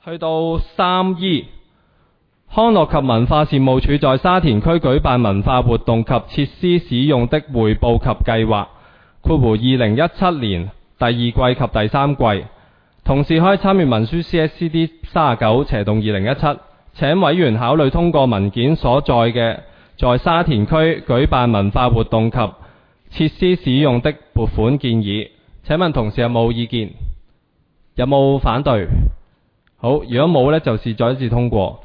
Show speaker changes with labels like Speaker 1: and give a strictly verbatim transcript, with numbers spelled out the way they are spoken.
Speaker 1: 去到三 E， 康樂及文化事務署在沙田區舉辦文化活動及設施使用的匯報及計劃括弧二零一七年第二季及第三季，同時可以參閱文書 C S C D 三十九斜洞二零一七，請委員考慮通過文件所在嘅在沙田區舉辦文化活動及設施使用的撥款建議。請問同事有冇意見？有冇反對？好，如果冇呢，就視作一致通過。